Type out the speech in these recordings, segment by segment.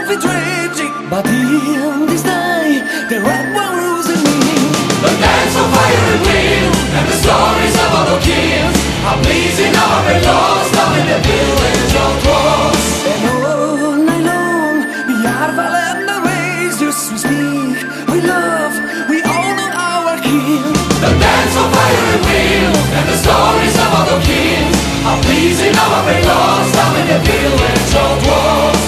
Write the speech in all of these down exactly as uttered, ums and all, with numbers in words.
be tragic, but in this night, the red one rules in me. The dance of fire and wind, and the stories of all the kings are pleasing our red lost down in the village of dwarfs. And all night long, we are violent the ways just we speak. We love, we all know our king. The dance of fire and wind, and the stories of all the kings are pleasing our red lost down in the village of dwarfs.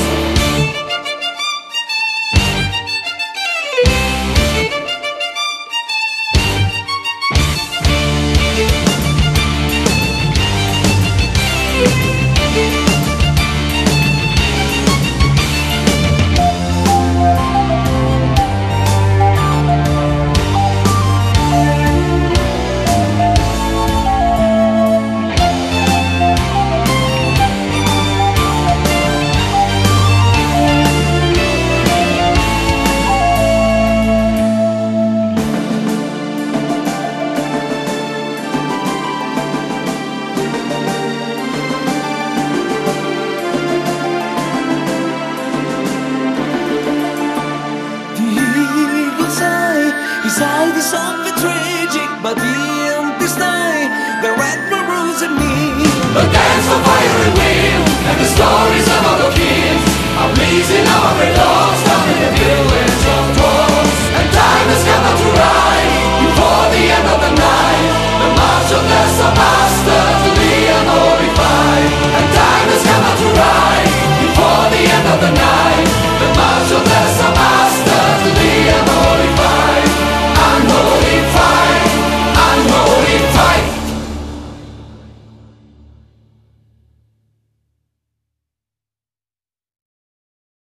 His eye is something tragic, but in this night, the red one rules in me. The dance of fire and wind, and the stories of all the kings are pleasing our red lost down in the village.